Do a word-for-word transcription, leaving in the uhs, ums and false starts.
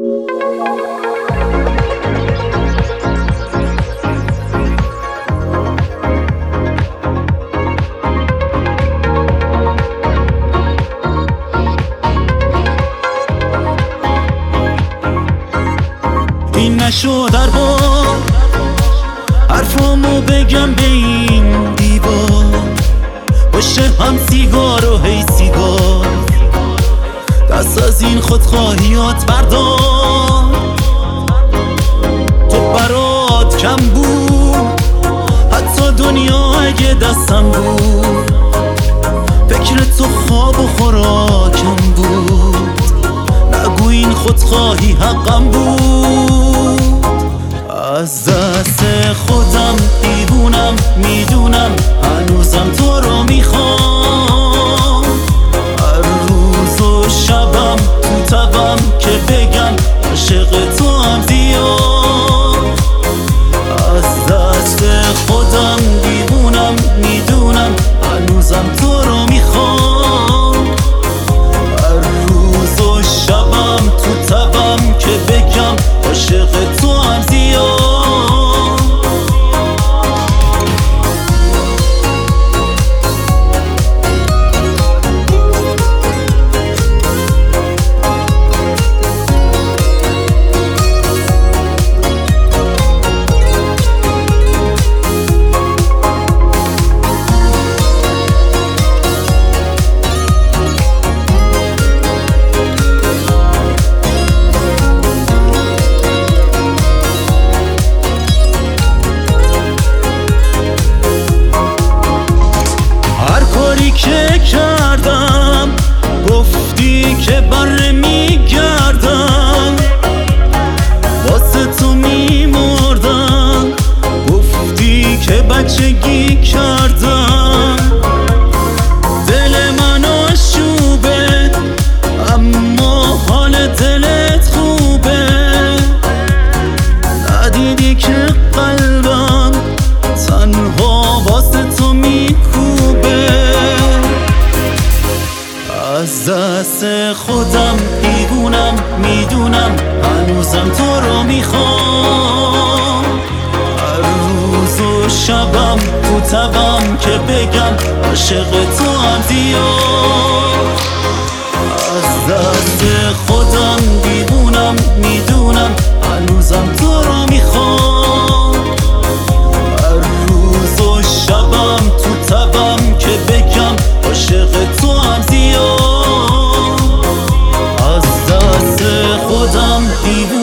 این نشو در بار حرفامو بگم به این دیوار، باشه هم سیگار و هی سیگار، دست از این خودخواهیات بردار. تو برات کم بود حتی دنیا اگه دستم بود، فکر تو خواب و خوراکم بود، نگو این خودخواهی حقم بود. از دست خودم دیوونم، میدونم هنوزم تو رو میخوام، هر روز و شبم تو تبم که بگم عاشق تو هم زیاد. از دست خودم دیوونم، میدونم هنوزم تو رو میخوام، هر روز و شبم تو تبم که بگم عاشق تو هم زیاد. که کردم گفتی که بر میگردم، واسه تو میمردم، گفتی که بچگی کردم. دل من آشوبه اما حال دلت خوبه، ندیدی که قلبم تنها واسه تو میکوبه. از دست خودم دیوونم، میدونم هنوزم تو رو میخوام، هر روز و شبم تو تبم که بگم عاشق تو هم زیاد. از دست خودم دیوونم، میدونم هنوزم تو رو میخوام، هر روز و شبم تو تبم که بگم عاشق تو هم زیاد. از دست خودم دیوونم